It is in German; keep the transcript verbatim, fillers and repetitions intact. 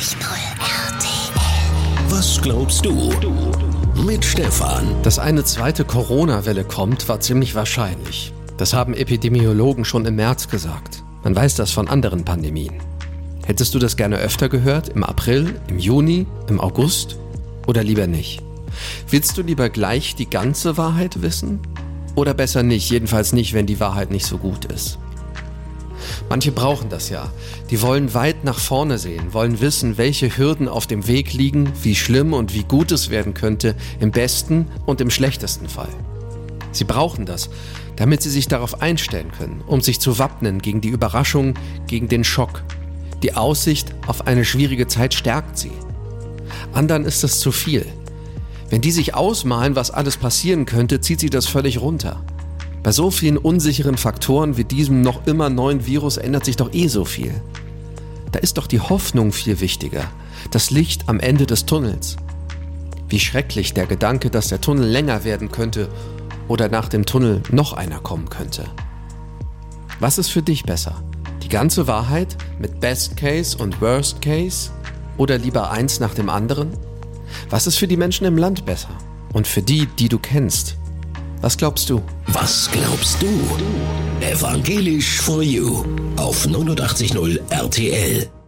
R T L. Was glaubst du? Mit Stefan. Dass eine zweite Corona-Welle kommt, war ziemlich wahrscheinlich. Das haben Epidemiologen schon im März gesagt. Man weiß das von anderen Pandemien. Hättest du das gerne öfter gehört? Im April, im Juni, im August? Oder lieber nicht? Willst du lieber gleich die ganze Wahrheit wissen? Oder besser nicht, jedenfalls nicht, wenn die Wahrheit nicht so gut ist. Manche brauchen das ja. Die wollen weit nach vorne sehen, wollen wissen, welche Hürden auf dem Weg liegen, wie schlimm und wie gut es werden könnte, im besten und im schlechtesten Fall. Sie brauchen das, damit sie sich darauf einstellen können, um sich zu wappnen gegen die Überraschung, gegen den Schock. Die Aussicht auf eine schwierige Zeit stärkt sie. Anderen ist es zu viel. Wenn die sich ausmalen, was alles passieren könnte, zieht sie das völlig runter. Bei so vielen unsicheren Faktoren wie diesem noch immer neuen Virus ändert sich doch eh so viel. Da ist doch die Hoffnung viel wichtiger, das Licht am Ende des Tunnels. Wie schrecklich der Gedanke, dass der Tunnel länger werden könnte oder nach dem Tunnel noch einer kommen könnte. Was ist für dich besser? Die ganze Wahrheit mit Best Case und Worst Case oder lieber eins nach dem anderen? Was ist für die Menschen im Land besser? Und für die, die du kennst? Was glaubst du? Was glaubst du? Evangelisch for You auf neunundachtzig Komma null R T L.